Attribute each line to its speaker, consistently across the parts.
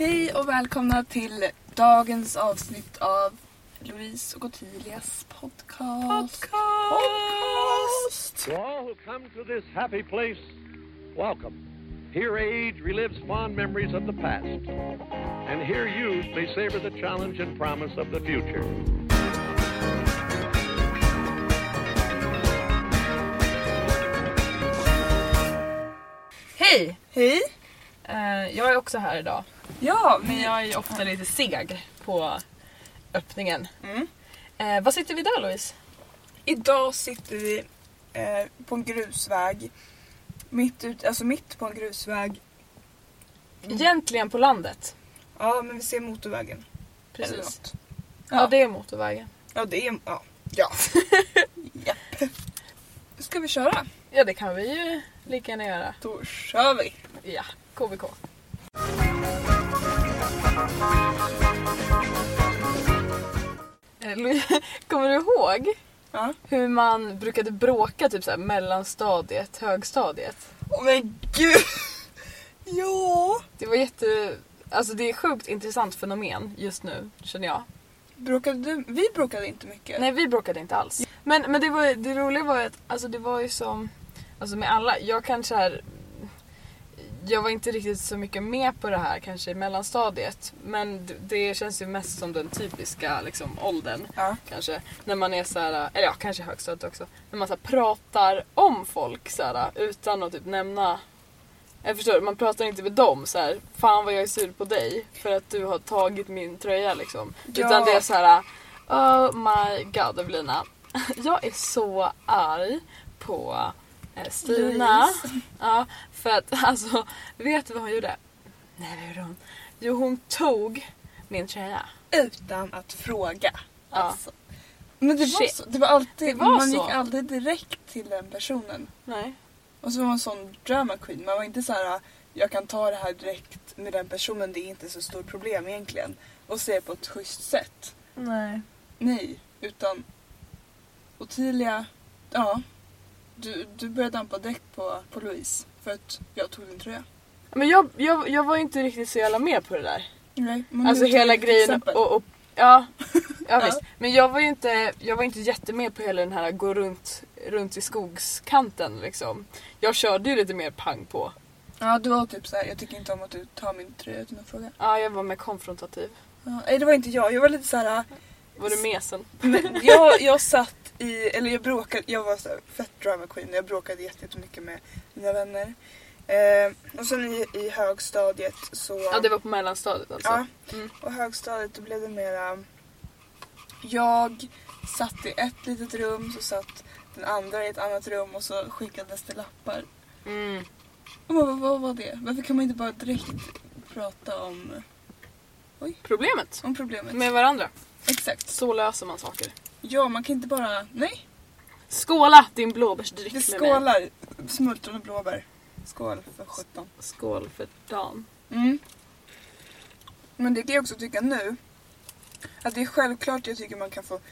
Speaker 1: Hej och välkomna till dagens avsnitt av Louise och Ottilias podcast.
Speaker 2: To all who come to this happy place, welcome. Here age relives fond memories of the past, and here youth may savor the challenge and promise of the future.
Speaker 3: Hej!
Speaker 1: Hej!
Speaker 3: Jag är också här idag.
Speaker 1: Ja,
Speaker 3: Men jag är ofta lite seg på öppningen. Vad sitter vi där, Louise?
Speaker 1: Idag sitter vi på en grusväg. Mitt på en grusväg.
Speaker 3: Egentligen på landet.
Speaker 1: Ja, men vi ser motorvägen. Eller
Speaker 3: Precis.
Speaker 1: något.
Speaker 3: Ja, det är motorvägen.
Speaker 1: Ja, det är... Ja. Japp. Ska vi köra?
Speaker 3: Ja, det kan vi ju lika gärna göra.
Speaker 1: Då kör vi.
Speaker 3: Ja, KVK. Kommer du ihåg hur man brukade bråka typ så här mellanstadiet, högstadiet?
Speaker 1: Åh men gud! Ja!
Speaker 3: Det var alltså det är sjukt intressant fenomen just nu, känner jag.
Speaker 1: Bråkade du? Vi bråkade inte mycket.
Speaker 3: Nej, vi bråkade inte alls. Men det roliga var att alltså det var ju som alltså med alla, jag var inte riktigt så mycket med på det här kanske i mellanstadiet, men det känns ju mest som den typiska liksom åldern kanske när man är så här, eller ja, kanske högstadiet också, när man så här pratar om folk så här utan att typ nämna. Jag förstår, man pratar inte med dem så här, fan vad jag är sur på dig för att du har tagit min tröja liksom.
Speaker 1: Ja.
Speaker 3: Utan det är så här, oh my god, Evelina. Jag är så arg på Stina. Ja, för att alltså, vet du vad hon gjorde? Nej, vad gjorde hon? Jo, hon tog min tröja.
Speaker 1: Utan att fråga.
Speaker 3: Ja.
Speaker 1: Alltså. Men det var så. Det var alltid, man gick aldrig direkt till den personen.
Speaker 3: Nej.
Speaker 1: Och så var man en sån drama queen. Man var inte så här, jag kan ta det här direkt med den personen, det är inte så stort problem egentligen. Och se på ett schysst sätt. Nej, utan Ottilia, ja, du började dampa däck på Louise för att jag tog din tröja.
Speaker 3: Men jag var inte riktigt så jävla med på det där.
Speaker 1: Nej, men
Speaker 3: alltså hela grejen och ja visst. Men jag var inte jättemed på hela den här gå runt i skogskanten liksom. Jag körde ju lite mer pang på.
Speaker 1: Ja, du var typ så här, jag tycker inte om att du tar min tröja utan att fråga.
Speaker 3: Ja, jag var mer konfrontativ.
Speaker 1: Ja, nej, det var inte jag. Jag var lite så här.
Speaker 3: Var du mesen?
Speaker 1: Men jag satt jag bråkade, jag var så här fett drama queen. Jag bråkade jättemycket med mina vänner. Och sen i högstadiet så...
Speaker 3: Ja, det var på mellanstadiet alltså.
Speaker 1: Ja, och högstadiet då blev det mera... Jag satt i ett litet rum, så satt den andra i ett annat rum och så skickades det lappar. Och vad var det? Varför kan man inte bara direkt prata om...
Speaker 3: Problemet?
Speaker 1: Om problemet.
Speaker 3: Med varandra.
Speaker 1: Exakt.
Speaker 3: Så löser man saker.
Speaker 1: Ja, man kan inte bara... Nej.
Speaker 3: Skåla din blåbärsdryck med mig.
Speaker 1: Skålar. Smultron och blåbär. Skål för 17.
Speaker 3: Skål för dagen.
Speaker 1: Men det kan jag också tycka nu. Att det är självklart jag tycker man kan få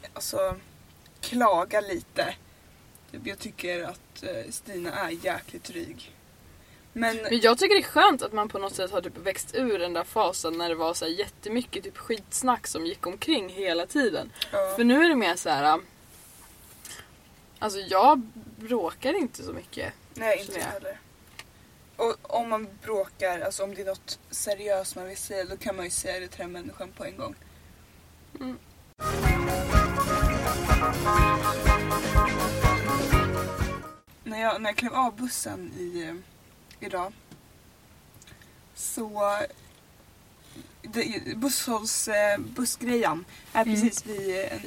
Speaker 1: klaga lite. Jag tycker att Stina är jäkligt dryg. Men
Speaker 3: jag tycker det är skönt att man på något sätt har typ växt ur den där fasen när det var så här jättemycket typ skitsnack som gick omkring hela tiden.
Speaker 1: Ja.
Speaker 3: För nu är det mer så här. Alltså jag bråkar inte så mycket.
Speaker 1: Nej, inte heller. Och om man bråkar, alltså om det är något seriöst man vill säga, då kan man ju säga det till den människan på en gång. När jag klev av bussen idag så bussgrejan är precis vid en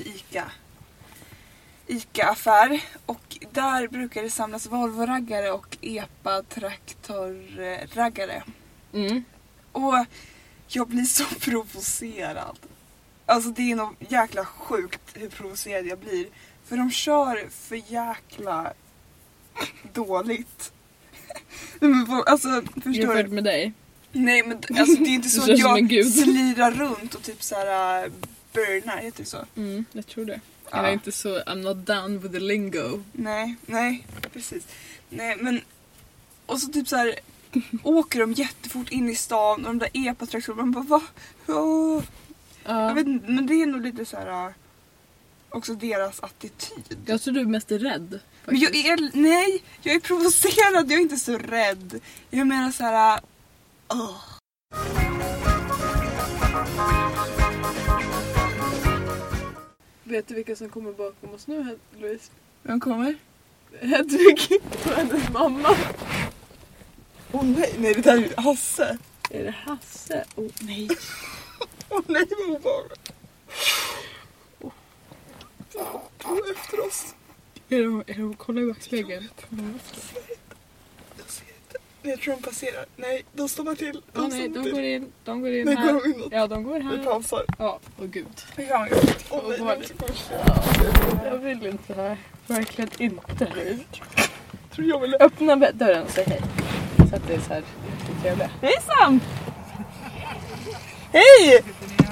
Speaker 1: ICA-affär, och där brukar det samlas Volvo-raggare och EPA-traktor-raggare. Och jag blir så provocerad. Alltså det är nog jäkla sjukt hur provocerad jag blir. För de kör för jäkla dåligt. Alltså, förstår du?
Speaker 3: Med dig?
Speaker 1: Nej, men alltså, det är inte så att jag slirar runt och typ såhär burnar, heter det så?
Speaker 3: Jag tror det. Jag är inte så, I'm not done with the lingo.
Speaker 1: Nej, precis. Nej, men och så typ så här, åker de jättefort in i stan och de där epatraktorerna, man bara va? Jag vet inte, men det är nog lite så här också deras attityd.
Speaker 3: Jag tror du är mest rädd.
Speaker 1: Men jag är provocerad, jag är inte så rädd. Jag menar så här.
Speaker 3: Vet du vilka som kommer bakom oss nu, Louise?
Speaker 1: Vem kommer?
Speaker 3: Hedvig och hennes mamma.
Speaker 1: Nej, det där är Hasse.
Speaker 3: Är det Hasse? Nej.
Speaker 1: Nej, vad obehagligt. De efter oss.
Speaker 3: Är de kollar i backspegeln?
Speaker 1: Jag ser inte. Jag tror de passerar. Nej, de står till.
Speaker 3: De går in.
Speaker 1: Nej,
Speaker 3: här.
Speaker 1: går de inåt?
Speaker 3: Ja, de går här.
Speaker 1: Vi pausar.
Speaker 3: Ja, gud. Jag vill inte här. Verkligen inte.
Speaker 1: Tror jag vill
Speaker 3: öppna dörren och säga hej. Så att det är så här trevligt.
Speaker 1: Hejsan! Hej!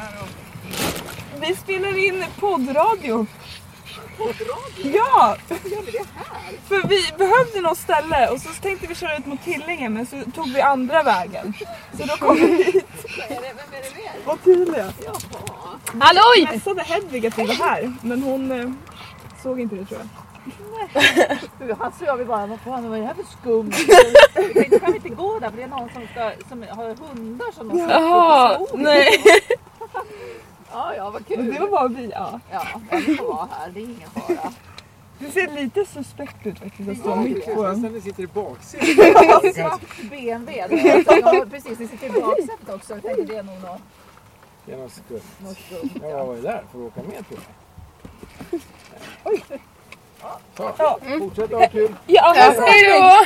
Speaker 1: Vi spelar in poddradio. Poddradio? Ja! Varför gör vi det här? För vi behövde något ställe och så tänkte vi köra ut mot Tillinge, men så tog vi andra vägen. Så då kom vi hit.
Speaker 4: Vem är det mer?
Speaker 1: Ottilia.
Speaker 4: Jaha.
Speaker 1: Halloj! Jag mässade Hedvig att vi var här, men hon såg inte det, tror jag.
Speaker 4: Han så vi bara, vad är det här för skum? Då kan vi inte gå där, för det är någon som har hundar som har
Speaker 3: Jaha, nej.
Speaker 4: Ja, vad kul.
Speaker 1: Det var bara vi, ja.
Speaker 4: Ja, vi får vara här, det är ingen fara.
Speaker 1: Det ser lite suspekt ut faktiskt att stå mitt på en.
Speaker 5: Sen vi sitter i baksätet.
Speaker 4: Svart BMW. Ja, precis, ni sitter i baksätet också. Jag tänkte det är nog något.
Speaker 5: Det är något skumt. Jag var ju där för att åka med till mig.
Speaker 1: Oj.
Speaker 5: Så, fortsätt ha kul.
Speaker 1: Ja,
Speaker 3: hej då!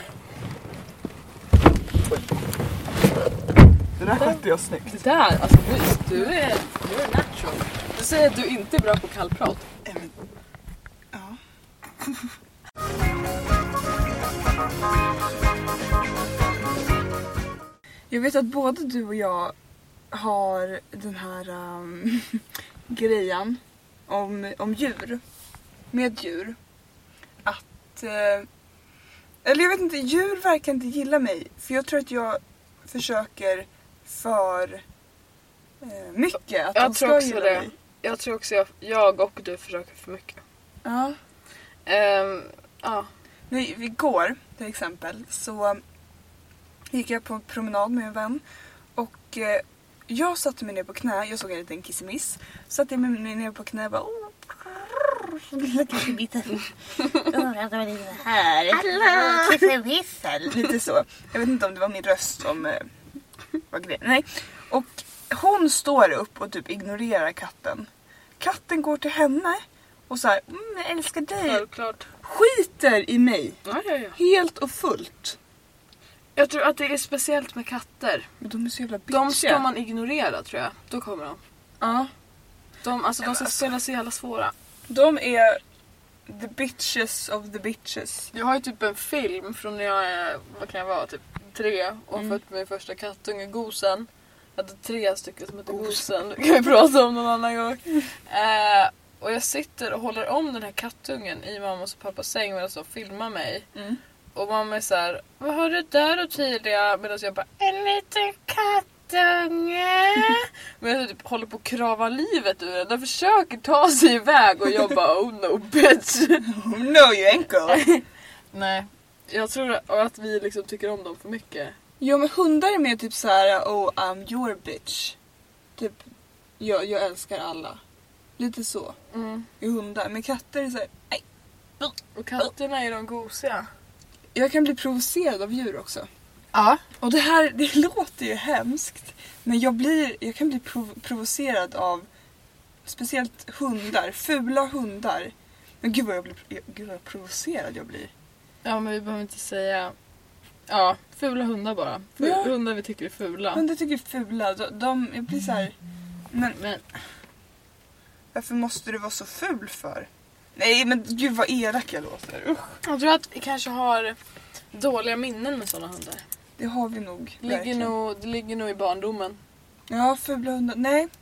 Speaker 1: Det där skötte jag snyggt.
Speaker 3: Det där, alltså du är natural. Du säger att du inte är bra på kallprat.
Speaker 1: Ja. Jag vet att både du och jag har den här grejen om djur. Med djur. Att eller jag vet inte, djur verkar inte gilla mig. För jag tror att jag försöker för mycket att de ska gilla mig.
Speaker 3: Jag tror också jag och du försöker för mycket.
Speaker 1: Ja.
Speaker 3: Ja.
Speaker 1: Nej, igår till exempel så gick jag på en promenad med en vän och jag satte mig ner på knä. Jag såg en liten kissemiss. Satte mig ner på knä och bara lite så. Jag vet inte om det var min röst som var grejen. Nej. Och hon står upp och typ ignorerar katten. Katten går till henne och så här, jag älskar dig.
Speaker 3: Självklart.
Speaker 1: Skiter i mig.
Speaker 3: Ja.
Speaker 1: Helt och fullt.
Speaker 3: Jag tror att det är speciellt med katter.
Speaker 1: Men de är så jävla bitchiga.
Speaker 3: De ska man ignorera, tror jag. Då kommer de.
Speaker 1: Ja.
Speaker 3: De ska spela så jävla svåra.
Speaker 1: De är the bitches of the bitches.
Speaker 3: Jag har ju typ en film från när jag är, vad kan jag vara, typ 3 och fött min första kattunge, Gosen. Jag hade 3 stycken som heter Gosen. Det kan vi prata om någon annan gång. Och jag sitter och håller om den här kattungen i mammas och pappas säng medan de filmar mig. Och mamma är så här, vad har du där Ottilia? Medan jag bara, en liten kattunge. Men jag typ håller på att krava livet ur den. Den försöker ta sig iväg och jag bara, oh no bitch.
Speaker 1: Oh no you ain't go.
Speaker 3: Nej, jag tror att vi liksom tycker om dem för mycket.
Speaker 1: Jo, men hundar är mer typ så här, oh I'm your bitch. Typ, jag älskar alla. Lite så. I hundar. Men katter är så här, nej.
Speaker 3: Och katterna är de gosiga.
Speaker 1: Jag kan bli provocerad av djur också.
Speaker 3: Ja.
Speaker 1: Och det låter ju hemskt. Men jag kan bli provocerad av speciellt hundar. Fula hundar. Men gud vad provocerad jag blir.
Speaker 3: Ja, men vi behöver inte säga... Ja, fula hundar bara.
Speaker 1: Ja.
Speaker 3: Hundar vi tycker är fula.
Speaker 1: Hundar tycker är fula. Jag blir så här... Men varför måste du vara så ful för? Nej, men gud vad elak jag låter. Usch.
Speaker 3: Jag tror att vi kanske har dåliga minnen med sådana hundar.
Speaker 1: Det har vi nog.
Speaker 3: Det ligger nog i barndomen.
Speaker 1: Ja, fula hundar.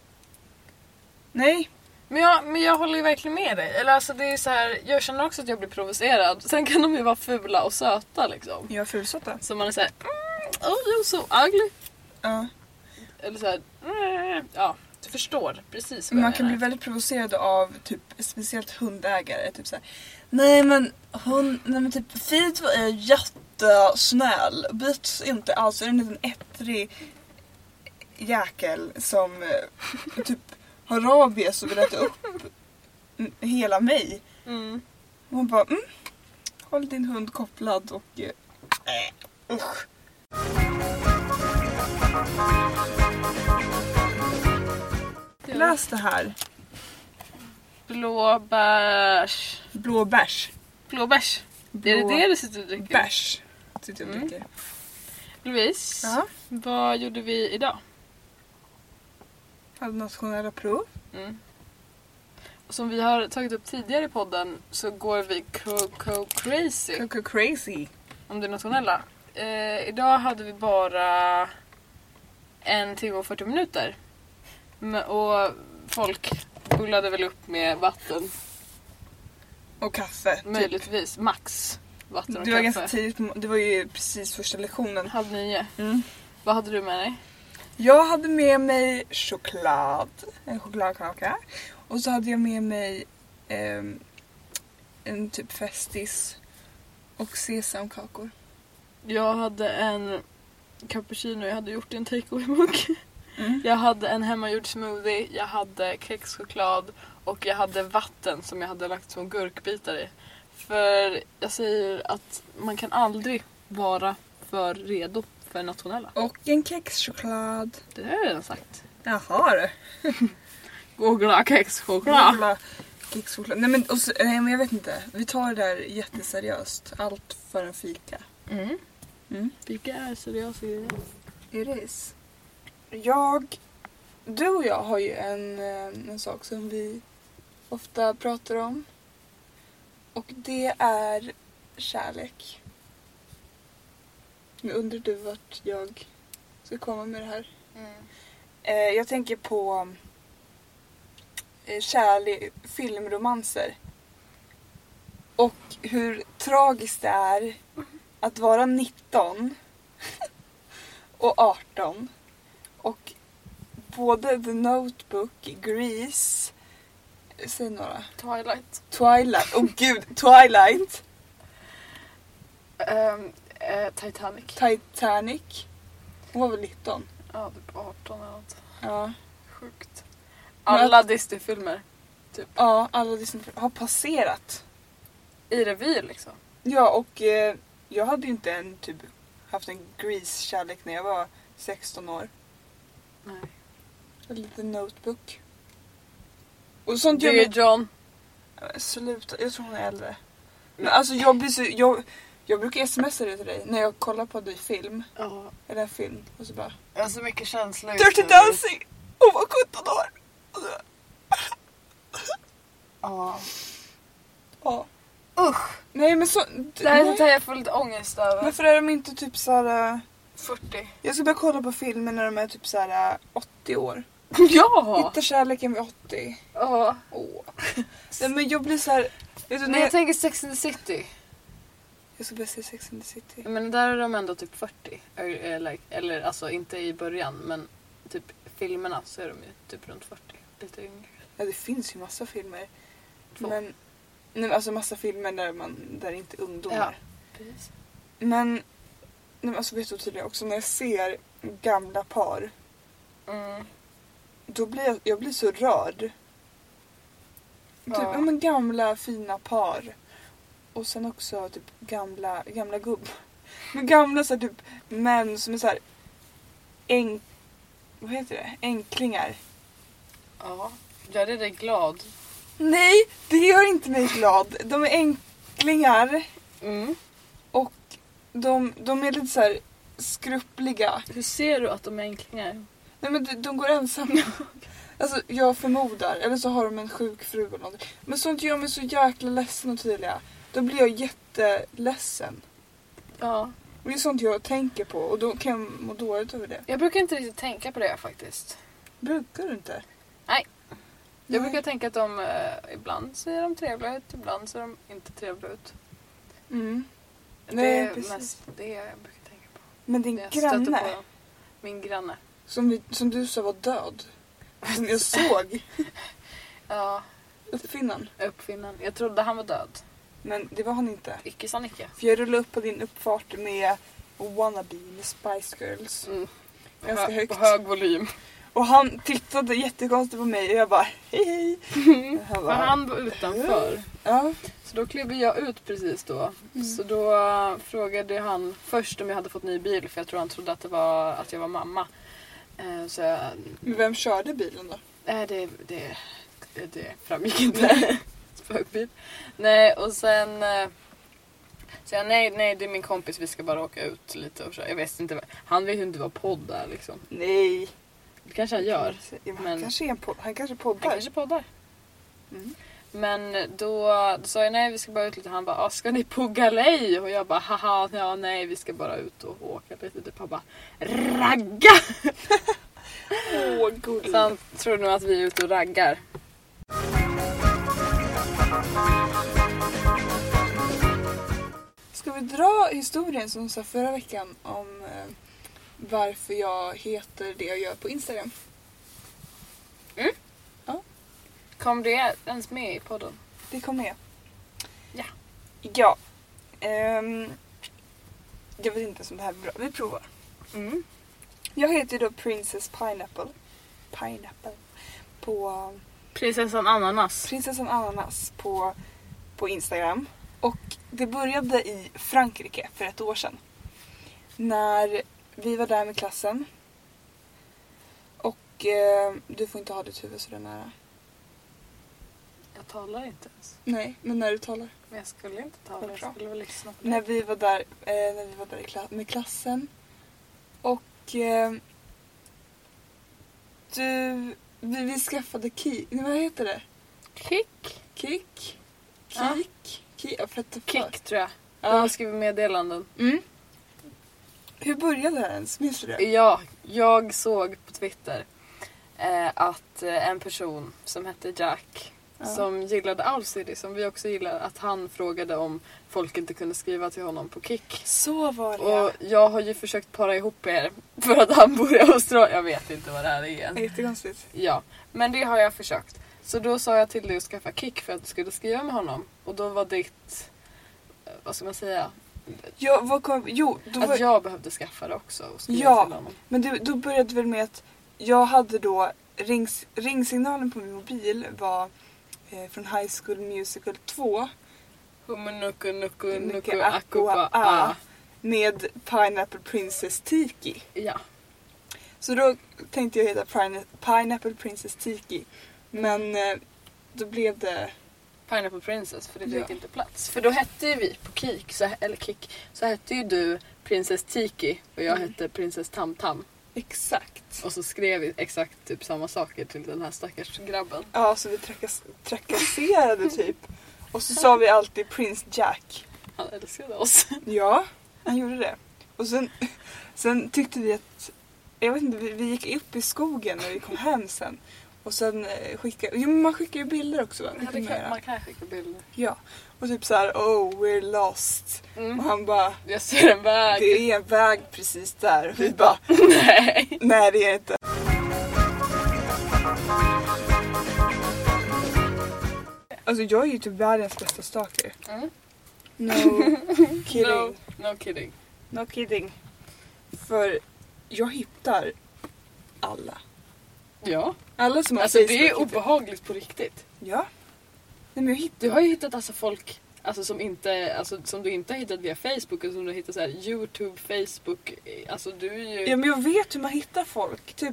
Speaker 1: Nej.
Speaker 3: Men jag håller ju verkligen med dig. Eller alltså det är så här, jag känner också att jag blir provocerad. Sen kan de ju vara fula och söta liksom.
Speaker 1: Jag är fulsöta.
Speaker 3: Så man är så här, oh you're so ugly.
Speaker 1: Ja.
Speaker 3: Eller så här, ja, du förstår precis vad
Speaker 1: Man
Speaker 3: jag
Speaker 1: kan
Speaker 3: menar.
Speaker 1: bli väldigt provocerad av typ speciellt hundägare. Typ så här, nej men typ Fid är jättesnäll. Bits inte alls. Det är en liten ettrig jäkel som typ har rabies och vill äta upp hela mig.
Speaker 3: Mm.
Speaker 1: Och man bara, håll din hund kopplad och usch. Läs det här.
Speaker 3: Blåbärs.
Speaker 1: Blåbärs.
Speaker 3: Blåbärs. Är det du sitter och dricker?
Speaker 1: Bärs. Sitter jag och dricker.
Speaker 3: Louise,
Speaker 1: Ja.
Speaker 3: vad gjorde vi idag?
Speaker 1: Hade nationella prov.
Speaker 3: Och som vi har tagit upp tidigare i podden så går vi crazy
Speaker 1: Coco crazy.
Speaker 3: om det nationella. Idag hade vi bara 1 timme och 40 minuter. Och folk bullade väl upp med vatten.
Speaker 1: Och kaffe. Typ.
Speaker 3: Möjligtvis max vatten och
Speaker 1: Det var
Speaker 3: kaffe.
Speaker 1: ganska tidigt. Det var ju precis första lektionen.
Speaker 3: 8:30. Vad hade du med dig?
Speaker 1: Jag hade med mig choklad. En chokladkaka. Och så hade jag med mig en typ festis. Och sesamkakor.
Speaker 3: Jag hade en cappuccino jag hade gjort i en takeaway-mugg. Jag hade en hemmagjord smoothie, jag hade kexchoklad och jag hade vatten som jag hade lagt som gurkbitar i. För jag säger att man kan aldrig vara för redo för nationella.
Speaker 1: Och en kexchoklad.
Speaker 3: Det har jag redan sagt.
Speaker 1: Jaha du.
Speaker 3: Googla kexchoklad.
Speaker 1: Kexchoklad. Nej men jag vet inte. Vi tar det där jätteseriöst. Allt för en fika.
Speaker 3: Vilka är seriösa grejer?
Speaker 1: It is. Du och jag har ju en sak som vi ofta pratar om. Och det är kärlek. Nu undrar du vart jag ska komma med det här. Jag tänker på kärlek, filmromanser. Och hur tragiskt det är att vara 19 och 18 och både The Notebook, Grease, säg några. Twilight, Twilight. Titanic. Hon var väl 19?
Speaker 3: Ja, typ 18 eller något.
Speaker 1: Ja.
Speaker 3: Sjukt. Alla Disney-filmer. Typ.
Speaker 1: Ja, alla Disney har passerat.
Speaker 3: I revy liksom.
Speaker 1: Ja, och jag hade ju inte haft en Grease-kärlek när jag var 16 år.
Speaker 3: Nej.
Speaker 1: En liten Notebook. Och sånt
Speaker 3: Det är John.
Speaker 1: Sluta, jag tror hon är äldre. Men alltså jag brukar smsa det till dig när jag kollar på dig film.
Speaker 3: Ja.
Speaker 1: Eller en film. Och så bara,
Speaker 3: Jag har så mycket känslor.
Speaker 1: Dirty Dancing! Hon var 17 år!
Speaker 3: Ja.
Speaker 1: Ja.
Speaker 3: Usch.
Speaker 1: Nej men så...
Speaker 3: Det här är sånt här jag får lite ångest över.
Speaker 1: Varför är de inte typ såhär...
Speaker 3: 40.
Speaker 1: Jag ska bara kolla på filmer när de är typ såhär 80 år.
Speaker 3: Ja!
Speaker 1: Hitta kärleken vid 80.
Speaker 3: Ja.
Speaker 1: Nej men jag blir såhär... Vet du,
Speaker 3: Men jag tänker Sex and the City.
Speaker 1: Jag ska börja se Sex and the City.
Speaker 3: Men där är de ändå typ 40. Eller alltså inte i början, men typ filmerna så är de ju typ runt 40. Lite yngre.
Speaker 1: Ja, det finns ju massa filmer.
Speaker 3: 2.
Speaker 1: Men... Nej, alltså massa filmer där inte är ungdomar.
Speaker 3: Ja, precis.
Speaker 1: Men alltså vet du tydligen också när jag ser gamla par då blir jag blir så rörd. Typ,
Speaker 3: Ja.
Speaker 1: ja, men gamla fina par. Och sen också typ gamla gubbar. Men gamla så här, typ män som är så här vad heter det? Enklingar.
Speaker 3: Ja, gör det dig glad?
Speaker 1: Nej, det gör inte mig glad. De är enklingar. Och de är lite så här skruppliga.
Speaker 3: Hur ser du att de är enklingar?
Speaker 1: Nej men de går ensamma. Alltså jag förmodar. Eller så har de en sjuk fru eller någonting. Men sånt gör mig så jäkla ledsen och tydliga. Då blir jag jätteledsen.
Speaker 3: Ja.
Speaker 1: Och det är sånt jag tänker på. Och då kan jag må dåligt över det.
Speaker 3: Jag brukar inte riktigt tänka på det faktiskt.
Speaker 1: Brukar du inte?
Speaker 3: Nej. Jag brukar tänka att de ibland ser de trevliga ut, ibland ser de inte trevliga ut.
Speaker 1: Mm.
Speaker 3: Det
Speaker 1: Nej,
Speaker 3: är
Speaker 1: precis.
Speaker 3: mest det jag brukar tänka på.
Speaker 1: Men din granne.
Speaker 3: Min granne.
Speaker 1: Som du sa var död. Som jag såg.
Speaker 3: Ja.
Speaker 1: Uppfinnaren.
Speaker 3: Jag trodde han var död.
Speaker 1: Men det var han inte.
Speaker 3: Icke sa Nicke.
Speaker 1: För jag rullade upp på din uppfart med Wannabe med Spice Girls. Ganska högt.
Speaker 3: På hög volym.
Speaker 1: Och han tittade jättekonstigt på mig och jag bara hej.
Speaker 3: För han var utanför.
Speaker 1: Ja.
Speaker 3: Så då klev jag ut precis då. Så då frågade han först om jag hade fått ny bil. För jag tror han trodde att jag var mamma. Så
Speaker 1: Men vem körde bilen då?
Speaker 3: Det framgick inte. Spökbil. Nej, och sen så jag, nej, det är min kompis, vi ska bara åka ut lite och så. Jag vet inte, han vet ju inte vad podd är liksom.
Speaker 1: Nej.
Speaker 3: Det kanske han gör.
Speaker 1: Men
Speaker 3: han
Speaker 1: kanske poddar.
Speaker 3: Han kanske poddar. Men då sa jag nej, vi ska bara ut lite. Han bara, ska ni på galej? Och jag bara, haha, ja, nej, vi ska bara ut och åka lite. Typ, han bara, ragga! Så han tror nog att vi är ute och raggar.
Speaker 1: Ska vi dra historien som sa förra veckan om varför jag heter det jag gör på Instagram? Ja.
Speaker 3: Kom det ens med i podden?
Speaker 1: Det kom med.
Speaker 3: Ja.
Speaker 1: Ja. Jag vet inte om det här är bra. Vi provar. Jag heter då Princess Pineapple. På
Speaker 3: Prinsessan Ananas på Instagram. Och det började i Frankrike för 1 år sedan. När vi var där med klassen. Och du får inte ha ditt huvud så där nära. Jag talar inte ens.
Speaker 1: Nej, men när du talar.
Speaker 3: Men jag skulle inte tala, jag skulle väl lyssna på det.
Speaker 1: När vi var där med klassen. Och vi skaffade vad heter det?
Speaker 3: Kick, tror jag. Ja, skriver meddelanden.
Speaker 1: Hur började det ens? Minns du det?
Speaker 3: Ja, jag såg på Twitter att en person som hette Jack, som gillade Allcity, som vi också gillar, att han frågade om folk inte kunde skriva till honom på Kick.
Speaker 1: Så var det.
Speaker 3: Och jag har ju försökt para ihop er för att han bor i Australien. Jag vet inte vad det här är.
Speaker 1: Jättekonstigt.
Speaker 3: Ja, men det har jag försökt. Så då sa jag till dig att skaffa Kick för att du skulle skriva med honom. Och då var ditt, vad ska man säga?
Speaker 1: Ja,
Speaker 3: att jag behövde skaffa det också och skriva till honom.
Speaker 1: Men då började det väl med att jag hade då ringsignalen på min mobil var från High School Musical 2. Med Pineapple Princess Tiki.
Speaker 3: Ja.
Speaker 1: Så då tänkte jag heta Pineapple Princess Tiki. Men då blev det
Speaker 3: Pineapple Princess, för det fick inte plats. För då hette ju vi på Kick, så hette ju du Princess Tiki och jag hette Princess Tam Tam.
Speaker 1: Exakt.
Speaker 3: Och så skrev vi exakt typ samma saker till den här stackars grabben.
Speaker 1: Ja, så vi trakasserade typ. Och så sa vi alltid Prince Jack.
Speaker 3: Han älskade oss.
Speaker 1: Ja, han gjorde det. Och sen tyckte vi att, jag vet inte, vi gick upp i skogen när vi kom hem sen. Och sen man skickar ju bilder också, va?
Speaker 3: Man kan skicka bilder.
Speaker 1: Ja, och typ så här, we're lost. Och han bara,
Speaker 3: jag ser en väg.
Speaker 1: Det är en väg precis där. Och vi bara, nej det är inte. Alltså jag är ju typ världens bästa stalker. No kidding.
Speaker 3: No kidding.
Speaker 1: No kidding. För jag hittar alla.
Speaker 3: Ja.
Speaker 1: Alla som har
Speaker 3: alltså det är obehagligt på riktigt.
Speaker 1: Ja. Nej, men
Speaker 3: du har ju hittat alltså folk som du inte har hittat via Facebook, och som du har hittat så här YouTube, Facebook. Alltså du är ju...
Speaker 1: Ja, men jag vet hur man hittar folk. Typ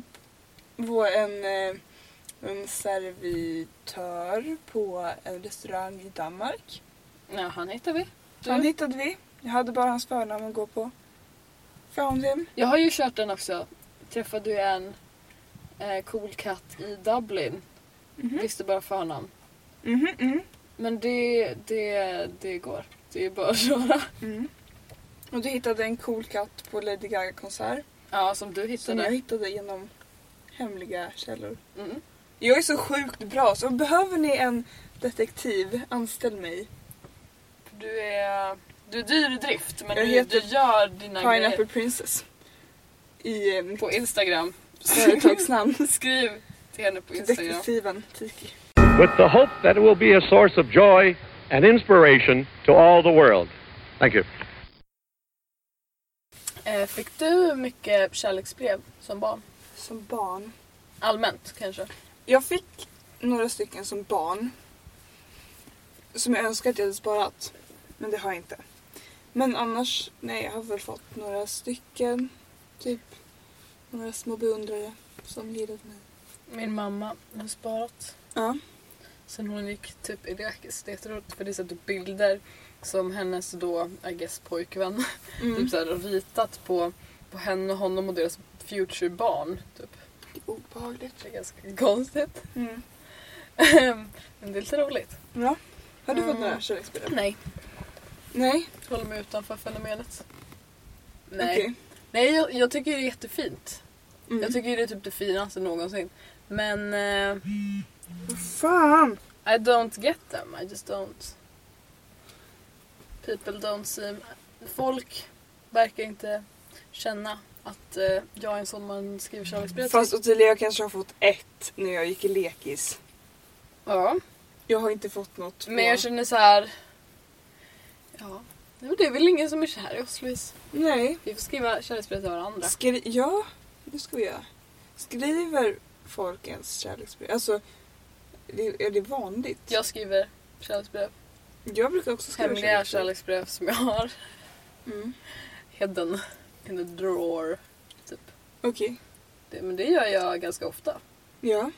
Speaker 1: en servitör på en restaurang i Danmark.
Speaker 3: Ja, han hittade vi.
Speaker 1: Han hittade vi. Jag hade bara hans förnamn att gå på. Found him.
Speaker 3: Jag har ju kört den också. Träffade ju en cool katt i Dublin. Visste bara förnamn. Men det går. Det är bara att köra.
Speaker 1: Och du hittade en cool katt på Lady Gaga-konsert.
Speaker 3: Ja, som du hittade.
Speaker 1: Som jag hittade genom hemliga källor. Jag är så sjukt bra. Så behöver ni en detektiv, anställ mig.
Speaker 3: Du är Du är dyr i drift, men du gör dina
Speaker 1: Pineapple
Speaker 3: grejer.
Speaker 1: Princess.
Speaker 3: På Instagram.
Speaker 1: Företagsnamn.
Speaker 3: Skriv till henne på Instagram.
Speaker 1: Detektiven Tiki.
Speaker 2: With the hope that it will be a source of joy and inspiration to all the world. Thank you.
Speaker 3: Fick du mycket kärleksbrev som barn?
Speaker 1: Som barn?
Speaker 3: Allmänt kanske?
Speaker 1: Jag fick några stycken som barn. Som jag önskar att jag hade sparat. Men det har jag inte. Men annars, nej, jag har väl fått några stycken. Typ några små beundrare som gillat mig.
Speaker 3: Min mamma har sparat.
Speaker 1: Ja.
Speaker 3: Sen hon gick typ i lekis. Det är jätteroligt för det är så typ bilder som hennes då, I guess, pojkvän typ så här, ritat på henne och honom och deras future barn. Typ.
Speaker 1: Det är obehagligt.
Speaker 3: Det är ganska konstigt.
Speaker 1: Mm.
Speaker 3: Men det är lite roligt.
Speaker 1: Ja. Har du fått några kärleksbrev?
Speaker 3: Nej.
Speaker 1: Nej?
Speaker 3: Håller mig utanför fenomenet. Nej.
Speaker 1: Okay.
Speaker 3: Nej, jag tycker det är jättefint. Jag tycker det är typ det finaste någonsin. Men
Speaker 1: vad fan?
Speaker 3: I don't get them. I just don't. People don't seem... Folk verkar inte känna att jag är en sån man skriver kärleksbrev.
Speaker 1: Fast Ottilia kanske har fått ett när jag gick i lekis.
Speaker 3: Ja.
Speaker 1: Jag har inte fått något på...
Speaker 3: Men jag känner så här. Ja, det är väl ingen som är kär i oss, Louise.
Speaker 1: Nej.
Speaker 3: Vi får skriva kärleksbrev till varandra.
Speaker 1: Ja, det ska vi göra. Skriver folk ens kärleksbrev? Alltså, är det vanligt?
Speaker 3: Jag skriver kärleksbrev.
Speaker 1: Jag brukar också skriva
Speaker 3: hemliga kärleksbrev som jag har. Hidden in a drawer, typ.
Speaker 1: Okej.
Speaker 3: Men det gör jag ganska ofta.
Speaker 1: Ja.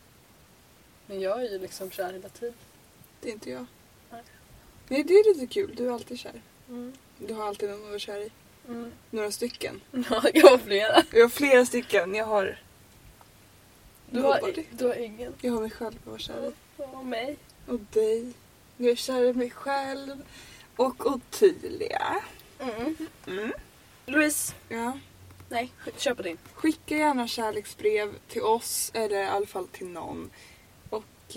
Speaker 3: Men jag är ju liksom kär hela tiden.
Speaker 1: Det är inte jag.
Speaker 3: Nej.
Speaker 1: Nej, det är lite kul. Du är alltid kär.
Speaker 3: Mm.
Speaker 1: Du har alltid någon att vara kär i.
Speaker 3: Mm.
Speaker 1: Några stycken.
Speaker 3: Ja, jag har flera.
Speaker 1: Jag har flera stycken. Jag har...
Speaker 3: Du har ingen.
Speaker 1: Jag har mig själv att vara kär i.
Speaker 3: Och mig.
Speaker 1: Och dig. Jag är kär i mig själv. Och Ottilia.
Speaker 3: Louise.
Speaker 1: Ja.
Speaker 3: Nej, kör på din.
Speaker 1: Skicka gärna kärleksbrev till oss. Eller i alla fall till någon. Och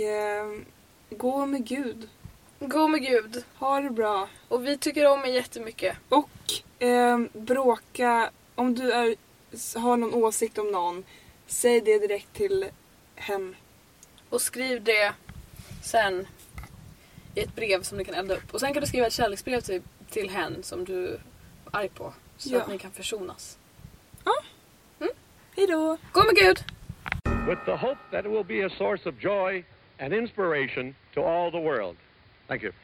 Speaker 1: gå med Gud.
Speaker 3: Gå med Gud.
Speaker 1: Ha det bra.
Speaker 3: Och vi tycker om er jättemycket.
Speaker 1: Och bråka. Om du har någon åsikt om någon. Säg det direkt till hen.
Speaker 3: Och skriv det sen i ett brev som ni kan elda upp. Och sen kan du skriva ett kärleksbrev till hen som du är arg på. Så att ni kan försonas.
Speaker 1: Ja. Hej då.
Speaker 3: Gå med Gud.
Speaker 2: With the hope that it will be a source of joy and inspiration to all the world. Thank you.